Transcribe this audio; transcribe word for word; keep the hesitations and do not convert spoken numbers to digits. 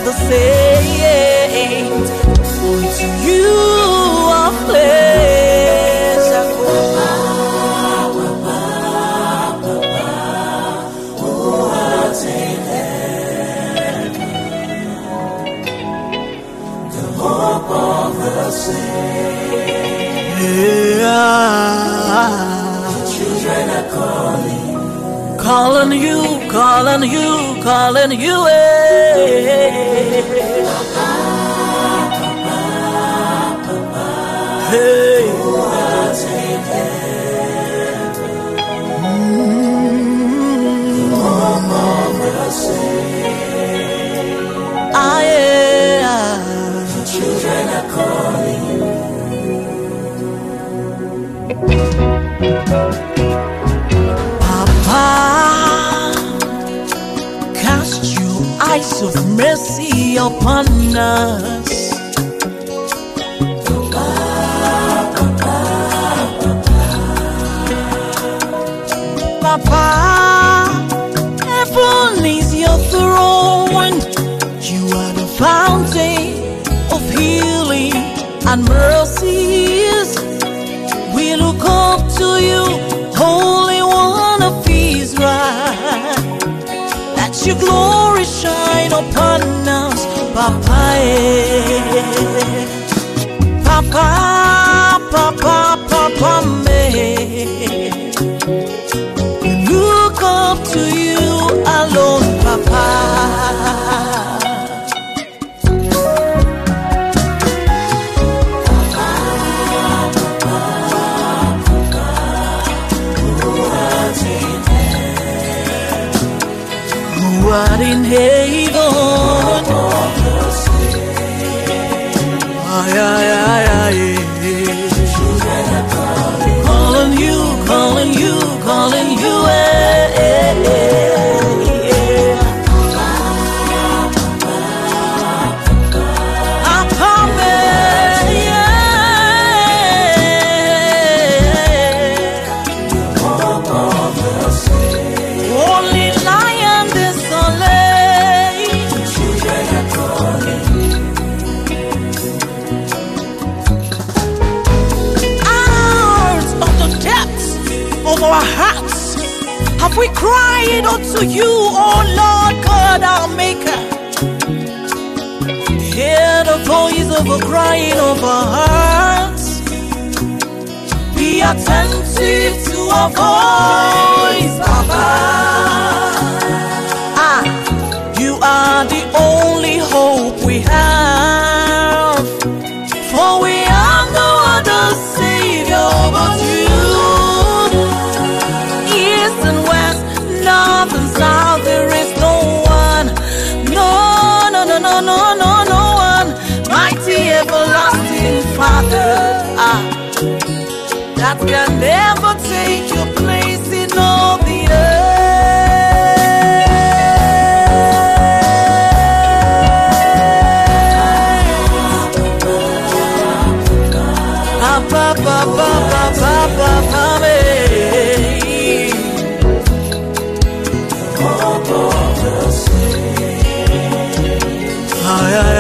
the saints. For to you our flesh shall go. Who art in heaven, the hope of the saints. Yeah. Children are calling, calling you, calling you, calling you. Eh. Papa, Papa, Papa, hey, who art in heaven, mm-hmm. The home of the saints. Ah, yeah. The children are calling. Papa, cast your eyes of mercy upon us. Papa, Papa, Papa, Papa, heaven is your throne. You are the fountain of healing and mercies. We look up to you, Holy One of Israel. Let your glory shine upon us, Papa. Papa, Papa, Papa, me. We look up to you alone, Papa. What in heaven, ay, ay, ay, ay, calling you, calling you, calling you, eh, eh, eh, our hearts have we cried unto you, O Lord God our Maker. Hear the voice of a crying of our hearts. Be attentive to our voice, Papa. Ah, you are the only hope we have, for we have no other Savior but you. North and south, there is no one. No, no, no, no, no, no, no one. Mighty everlasting Father, ah, that can never take your place in all the earth. Ah, pa, pa, pa, pa, pa, pa, pa, me. Ay, ay,